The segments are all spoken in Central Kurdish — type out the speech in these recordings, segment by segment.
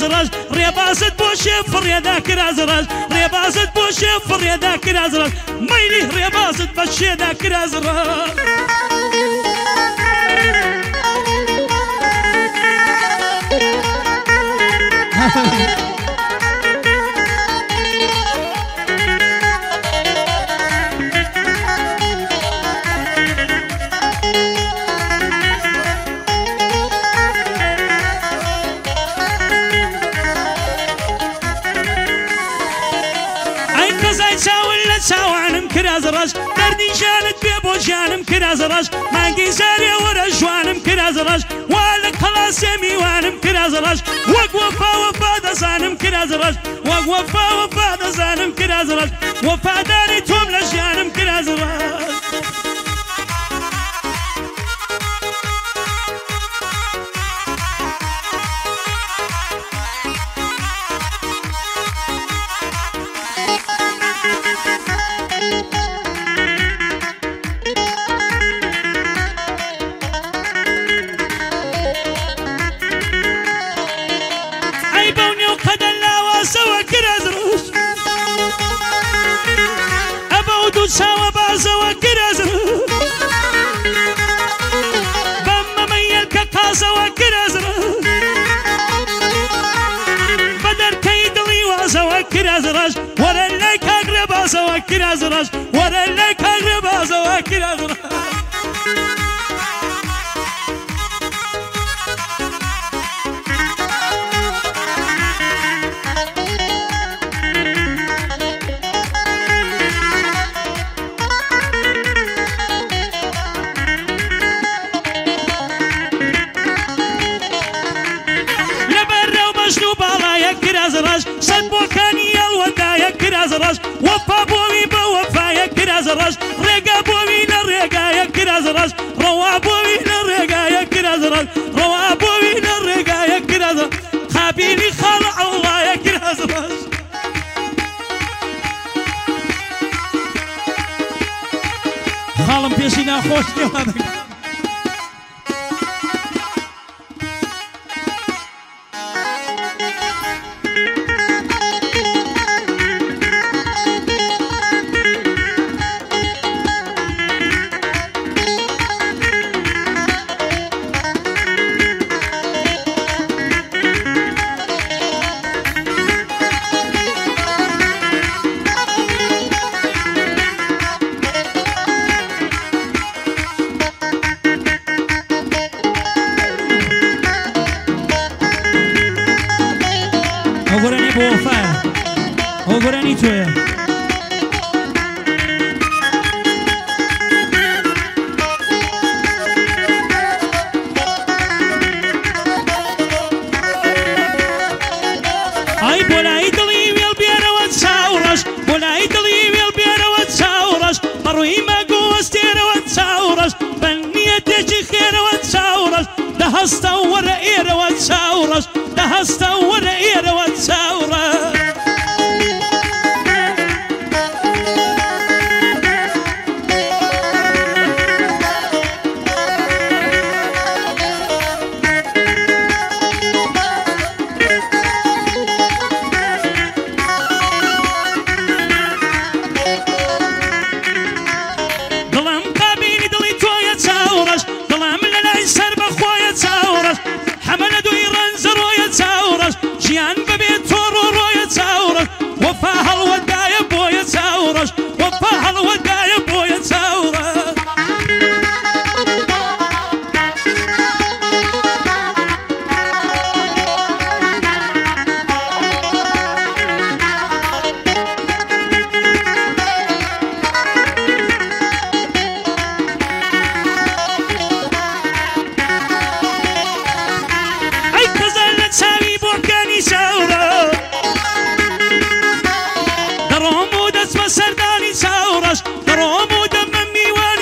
كرازراج ريبازت بوشي فريدا كرازراج ريبازت بوشي فريدا كرازراج ميلي ريبازت بشيدا كرازراج چاوانم کرازراج دردی جانت بێ بۆ جانم کرازراج مانگی زارێ وەرە جوانم کرازراج وا لە قەڵاسێ میوانم کرازراج وەک وەفا وەفا دەزانم کرازراج وەک وەفا وەفا دەزانم کرازراج وەفاداری تۆم لە ژیانم کرازراج سوا بازوا كرازر بما ميلك قازوا كرازر بدر كيدلي وازوا كرازراج ورا لك اقرب ازوا كرازراج ورا لك اقرب ازوا كرازراج كرازراج صد بوكاني الودايا كرازراج وفا بوي بوفايا كرازراج رقا بوي نرقايا كرازراج روا بوي نرقايا كرازراج روا بوي نرقايا كرازراج خابيني خلع الله يا كرازراج خالم بيشينا خوش نيوانك Ogorani bofaya, ogorani toya. Ay bolay dali wil biera wat sauras, bolay dali wil biera wat sauras. Maruima gostera wat sauras, baniyate jikhera wat sauras. Da hasta wara era wat sauras. Da hasta wara era wat sauras. دلم قابيني دلي تويا sauras. دلم للاي سر بخويا sauras. حمل دوي رنزر ويا sauras. جيان ببيت تورو رويا sauras. وفا هالودايا بويا sauras. وفا هالودايا بويا sauras. اي كزال تساوي بوكاني sauras. دروم ودس مسرداني sauras. دروم ودم ميواني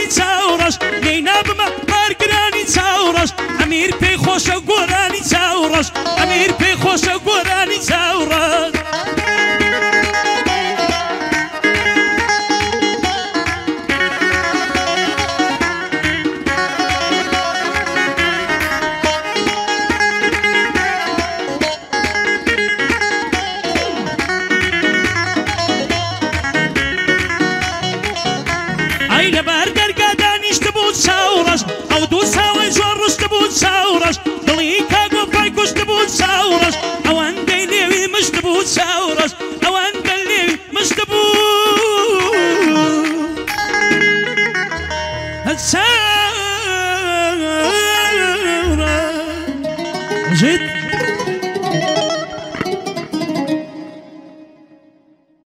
مستبوت ساورس اوان قلي مستبوت الساورة زيد